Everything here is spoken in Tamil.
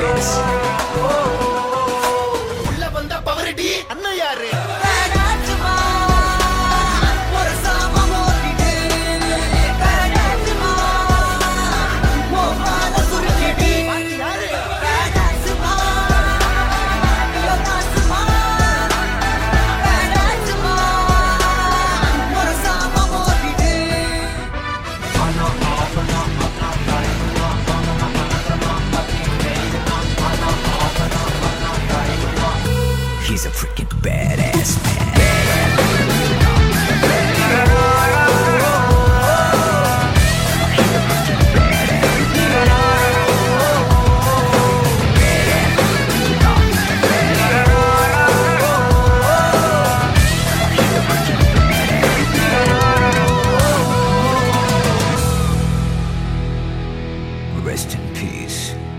experience. உள்ள வந்த பவரடி அண்ணா யாரு He's a freaking badass man. Rest in peace.